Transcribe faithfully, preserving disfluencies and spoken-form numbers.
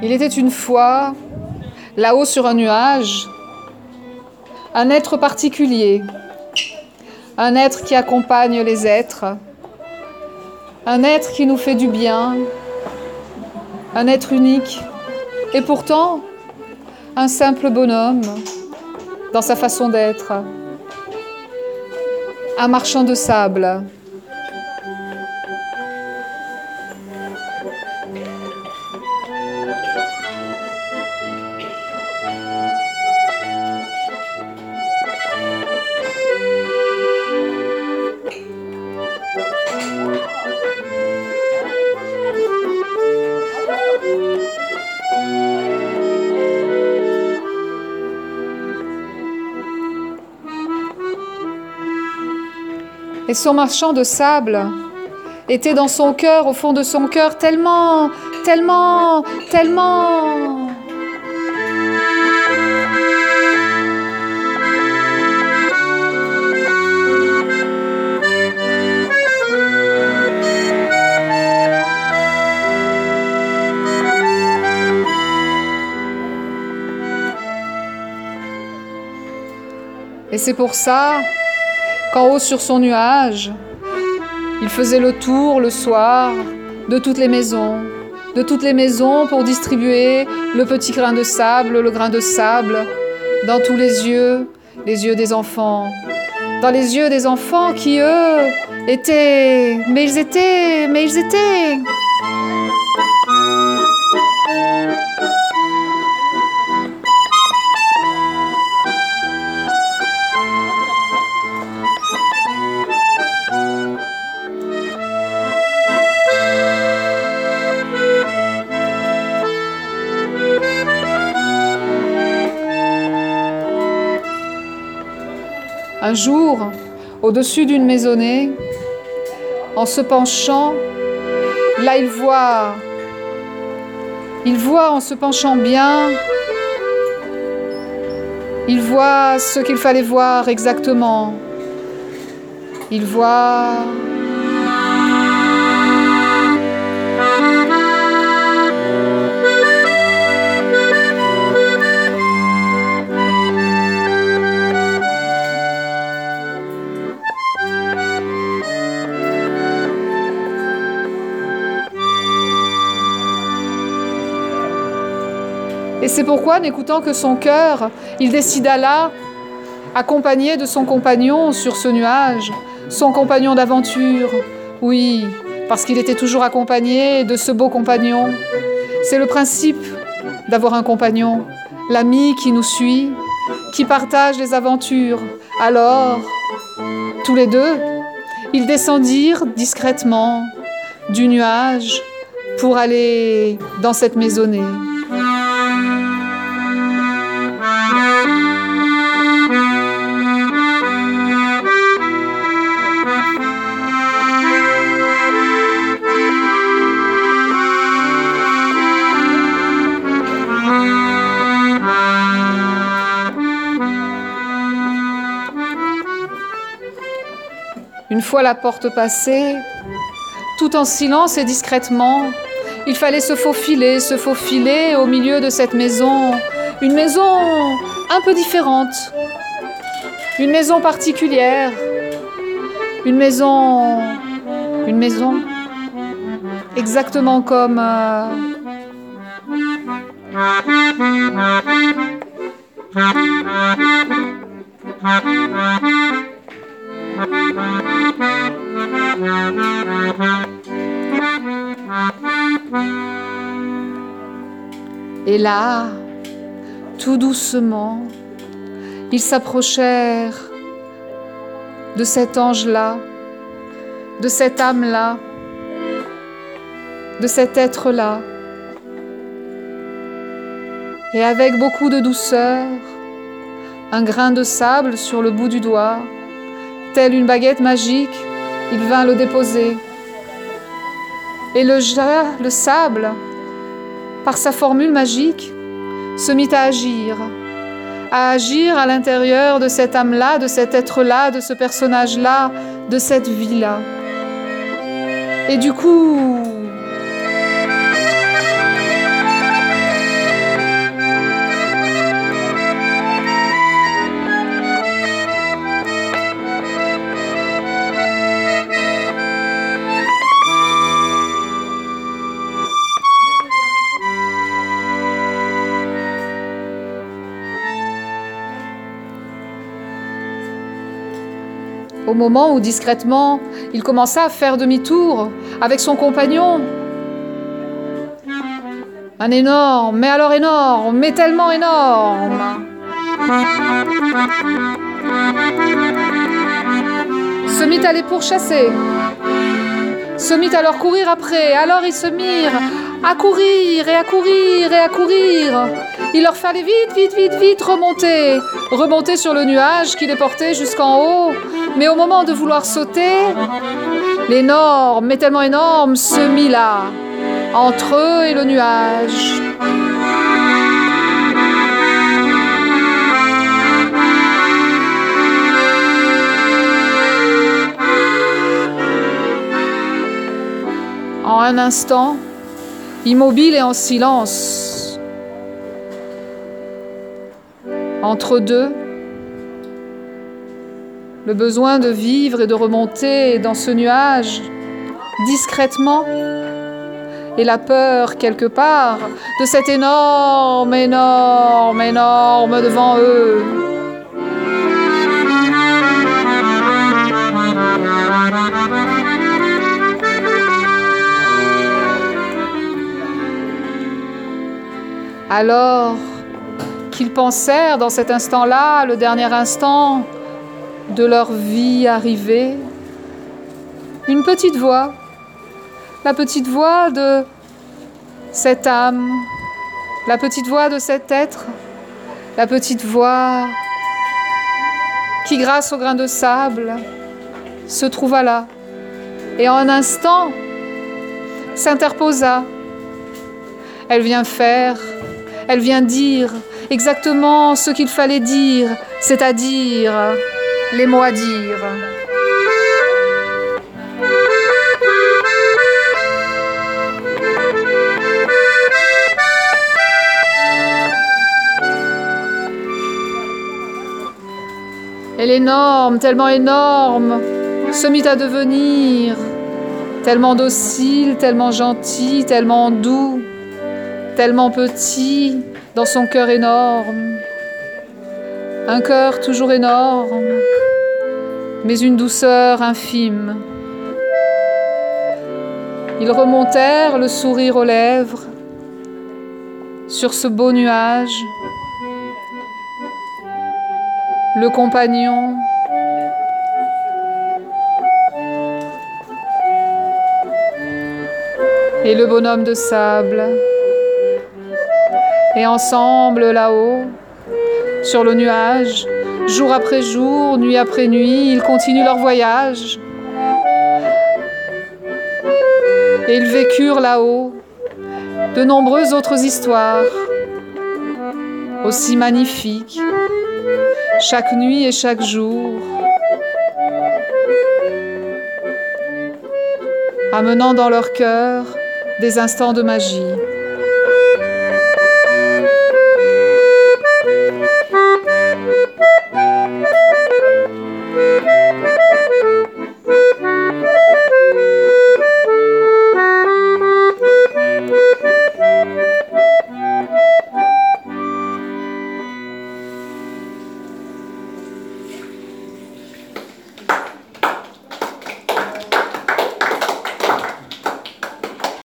Il était une fois, là-haut sur un nuage, un être particulier, un être qui accompagne les êtres, un être qui nous fait du bien, un être unique, et pourtant un simple bonhomme dans sa façon d'être, un marchand de sable. Et son marchand de sable était dans son cœur, au fond de son cœur, tellement, tellement, tellement... Et c'est pour ça qu'en haut sur son nuage, il faisait le tour le soir de toutes les maisons, de toutes les maisons pour distribuer le petit grain de sable, le grain de sable, dans tous les yeux, les yeux des enfants. Dans les yeux des enfants qui, eux, étaient... Mais ils étaient... Mais ils étaient... Un jour, au-dessus d'une maisonnée, en se penchant, là il voit, il voit en se penchant bien, il voit ce qu'il fallait voir exactement. Il voit... Et c'est pourquoi, n'écoutant que son cœur, il décida là, accompagné de son compagnon sur ce nuage, son compagnon d'aventure. Oui, parce qu'il était toujours accompagné de ce beau compagnon. C'est le principe d'avoir un compagnon, l'ami qui nous suit, qui partage les aventures. Alors, tous les deux, ils descendirent discrètement du nuage pour aller dans cette maisonnée. Une fois la porte passée, tout en silence et discrètement, il fallait se faufiler, se faufiler au milieu de cette maison, une maison un peu différente, une maison particulière, une maison, une maison exactement comme... Euh, Et là, tout doucement, ils s'approchèrent de cet ange-là, de cette âme-là, de cet être-là. Et avec beaucoup de douceur, un grain de sable sur le bout du doigt, telle une baguette magique, il vint le déposer. Et le, le sable, par sa formule magique, se mit à agir, à agir à l'intérieur de cette âme-là, de cet être-là, de ce personnage-là, de cette vie-là. Et du coup... Au moment où, discrètement, il commença à faire demi-tour avec son compagnon. Un énorme, mais alors énorme, mais tellement énorme, se mit à les pourchasser, se mit à leur courir après. Alors ils se mirent à courir et à courir et à courir. Il leur fallait vite, vite, vite, vite remonter, remonter sur le nuage qui les portait jusqu'en haut. Mais au moment de vouloir sauter, l'énorme, mais tellement énorme, se mit là, entre eux et le nuage. En un instant, immobile et en silence, entre deux, le besoin de vivre et de remonter dans ce nuage discrètement, et la peur quelque part de cet énorme, énorme, énorme devant eux. Alors qu'ils pensèrent dans cet instant-là, le dernier instant de leur vie arrivée, une petite voix, la petite voix de cette âme, la petite voix de cet être, la petite voix qui, grâce au grain de sable, se trouva là et en un instant s'interposa. Elle vient faire, elle vient dire exactement ce qu'il fallait dire, c'est-à-dire les mots à dire. Et l'énorme, tellement énorme, se mit à devenir tellement docile, tellement gentil, tellement doux, tellement petit dans son cœur énorme. Un cœur toujours énorme, mais une douceur infime. Ils remontèrent le sourire aux lèvres sur ce beau nuage. Le compagnon et le bonhomme de sable. Et ensemble, là-haut, sur le nuage, jour après jour, nuit après nuit, ils continuent leur voyage. Et ils vécurent là-haut de nombreuses autres histoires, aussi magnifiques, chaque nuit et chaque jour, amenant dans leur cœur des instants de magie.